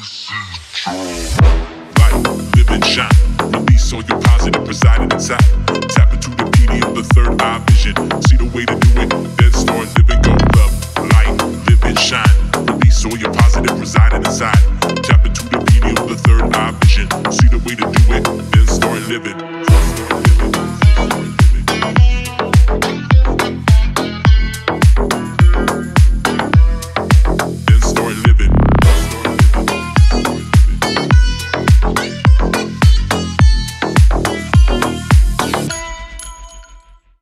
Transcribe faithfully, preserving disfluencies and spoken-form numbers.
Light, live and shine. Release all your positive residing inside. Tap into the beauty of the third eye vision. See the way to do it. Then start living, go love. Light, live and shine. Release all your positive residing inside.